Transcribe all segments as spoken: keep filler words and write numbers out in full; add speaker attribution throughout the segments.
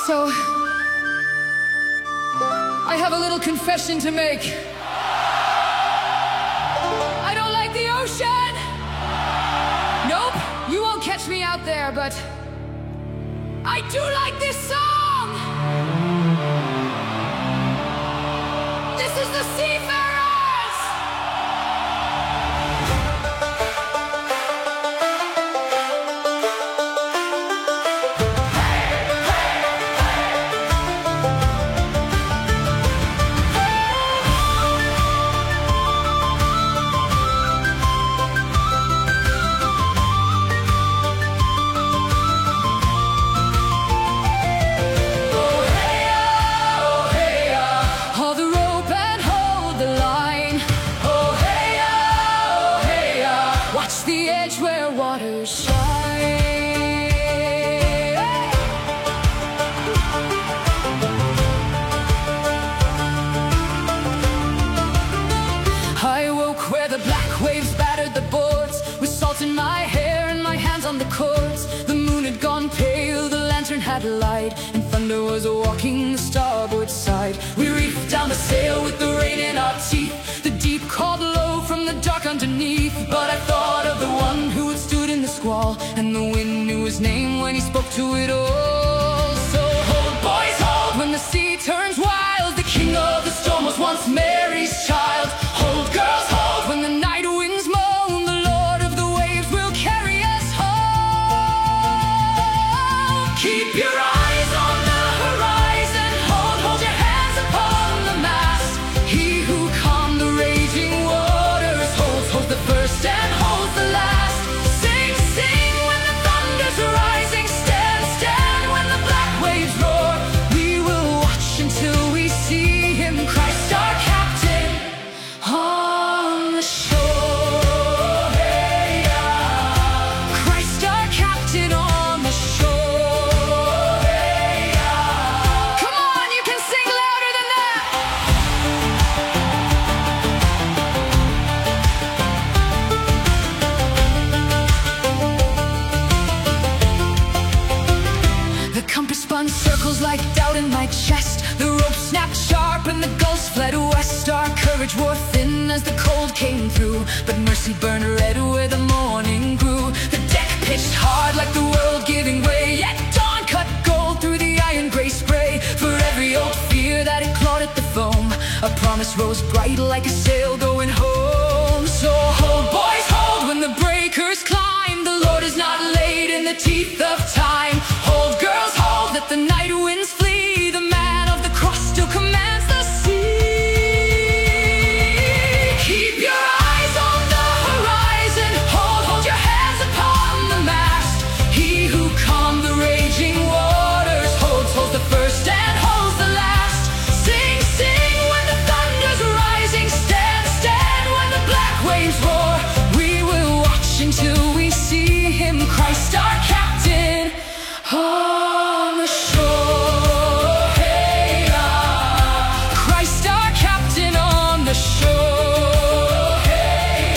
Speaker 1: So, I have a little confession to make. I don't like the ocean! Nope, you won't catch me out there, but I do like this song! This is the Seafarers! Watch the edge where waters shine. I woke where the black waves battered the boards, with salt in my hair and my hands on the cords. The moon had gone pale, the lantern had light, and thunder was walking the starboard side. We reefed down the sail with the rain in our teeth. The deep called low from the dark underneath, but I thought of the one who had stood in the squall, and the wind knew his name when he spoke to it all. So hold, boys, hold, when the sea turns wild. The king of the storm was once Mary's child. Hold, girls, hold, when the night winds moan. The Lord of the waves will carry us home. Keep your eyes on the horizon. Hold, hold your hands upon the mast. He who calmed the raging waters holds, holds the first and holds the last. Sing, sing when the thunder's rising. Stand, stand when the black waves roar. We will watch until we see him, Christ our captain, on the shore. Hey, yeah. Christ our captain on the shore. Hey, yeah. Come on, you can sing louder than that. The compass spun circles like doubt in my chest. The rope snapped sharp and the gulls fled west. Our courage wore thin as the cold came through, but mercy burned red where the morning grew. The deck pitched hard like the world giving way, yet dawn cut gold through the iron gray spray. For every old fear that had clawed at the foam, a promise rose bright like a sail going home. So hold, boys, hold, when the breakers climb. The Lord is not late in the teeth of time. Hold, girls, hold, let the night winds flee. The man of the cross still commands the sea. Keep your eyes on the horizon. Hold, hold your hands upon the mast. He who calmed the raging waters holds, holds the first and holds the last. Sing, sing when the thunder's rising. Stand, stand when the black waves roar. We will watch until we see him, Christ our captain, on the shore. Hey, ah. Christ our captain on the shore. Hey,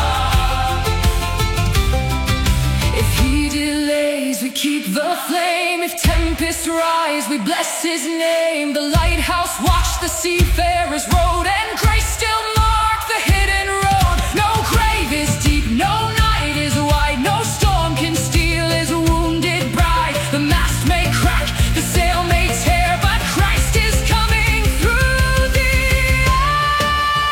Speaker 1: ah. If he delays, we keep the flame. If tempests rise, we bless his name. The lighthouse watched the seafarers rowed, and grace still marked the hidden road. No grave is deep, no night is wide, no storm can steal his wounded bride. The mast may crack, the sail may tear, but Christ is coming through the air.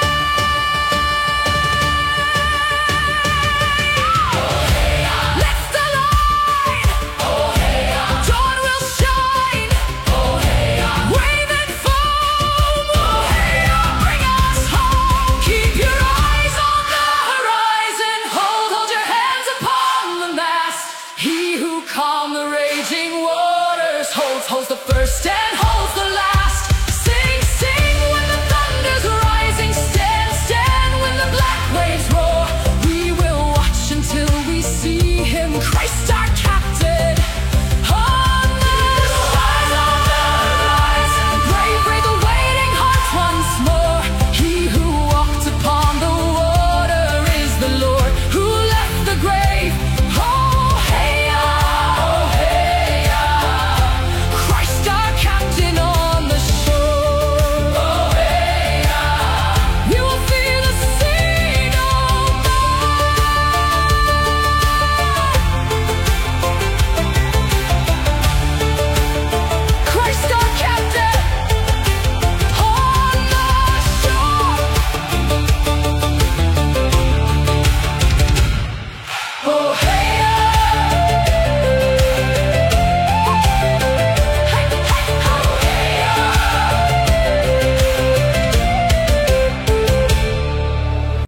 Speaker 1: Let's the line. Dawn will shine. Wave and foam. Bring us home. Keep your eyes on the horizon. Hold, hold your hands upon the mast. He who calmed the raging waters holds, holds the first and holds the last. Sing, sing when the thunder's rising. Stand, stand when the black waves roar. We will watch until we see him, Christ